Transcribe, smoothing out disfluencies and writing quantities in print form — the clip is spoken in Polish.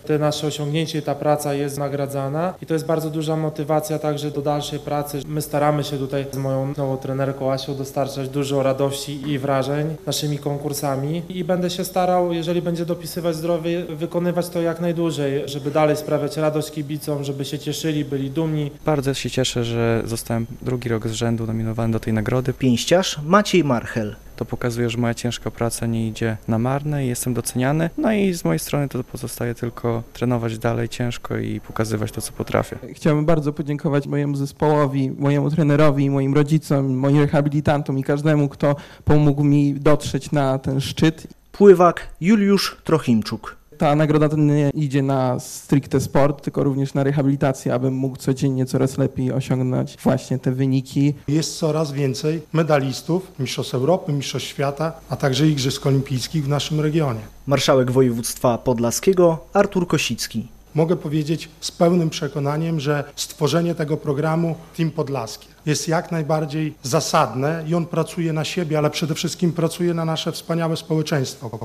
te nasze osiągnięcie i ta praca jest nagradzana i to jest bardzo duża motywacja także do dalszej pracy. My staramy się tutaj z moją nową trenerką Asią dostarczać dużo radości i wrażeń naszymi konkursami i będę się starał, jeżeli będzie dopisywać zdrowie, wykonywać to jak najdłużej, żeby dalej sprawiać radość kibicom, żeby się cieszyli, byli dumni. Bardzo się cieszę, że zostałem drugi rok z rzędu nominowany do tej nagrody. Pięściarz Maciej Marchel. To pokazuje, że moja ciężka praca nie idzie na marne i jestem doceniany. No i z mojej strony to pozostaje tylko trenować dalej ciężko i pokazywać to, co potrafię. Chciałbym bardzo podziękować mojemu zespołowi, mojemu trenerowi, moim rodzicom, moim rehabilitantom i każdemu, kto pomógł mi dotrzeć na ten szczyt. Pływak Juliusz Trochimczuk. Ta nagroda to nie idzie na stricte sport, tylko również na rehabilitację, abym mógł codziennie coraz lepiej osiągnąć właśnie te wyniki. Jest coraz więcej medalistów, mistrzostw Europy, mistrzostw świata, a także igrzysk olimpijskich w naszym regionie. Marszałek województwa podlaskiego Artur Kosicki. Mogę powiedzieć z pełnym przekonaniem, że stworzenie tego programu Team Podlaskie jest jak najbardziej zasadne i on pracuje na siebie, ale przede wszystkim pracuje na nasze wspaniałe społeczeństwo.